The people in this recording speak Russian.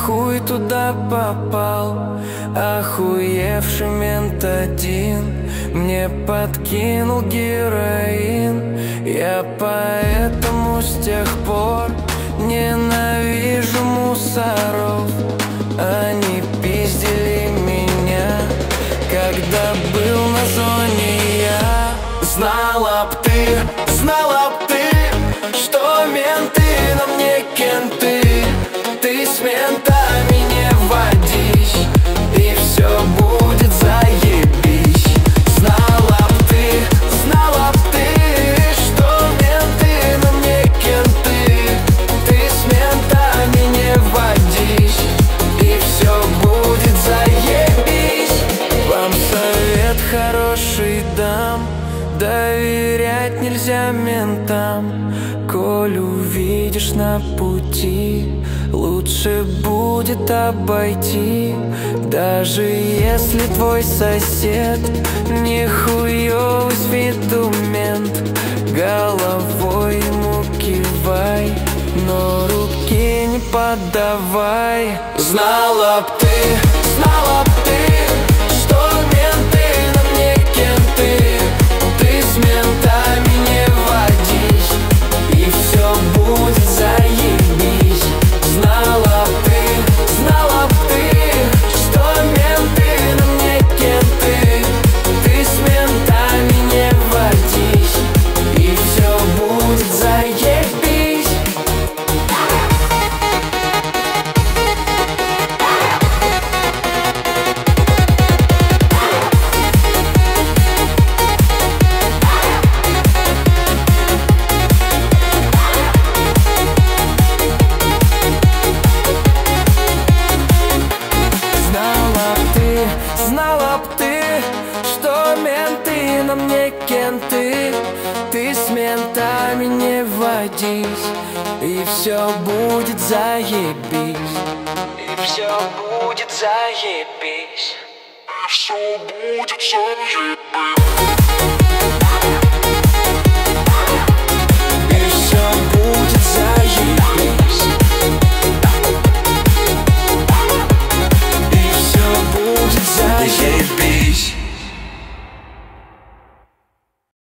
хуй туда попал. Охуевший мент один мне подкинул героин. Я поэтому с тех пор ненавижу мусоров. Они пиздили меня, когда был на зоне я. Знала б ты, что менты на мне кенты. Ты с ментами не водись, и все будет заебись. Знала б ты, что менты на мне кенты. Ты с ментами не водись, и все будет заебись. Вам совет хороший дам: доверять нельзя ментам. Коль увидишь на пути, лучше будет обойти. Даже если твой сосед нихуёвый с виду мент, головой ему кивай, но руки не подавай. Знала б ты, что менты на мне кенты. Ты с ментами не водись, и все будет заебись. Знала б ты, что менты на мне кенты. Ты с ментами не водись, и все будет заебись. Знала б ты, что менты на мне кенты. Ты с ментами не водись, и все будет заебись. И все будет заебись. И все будет заебись.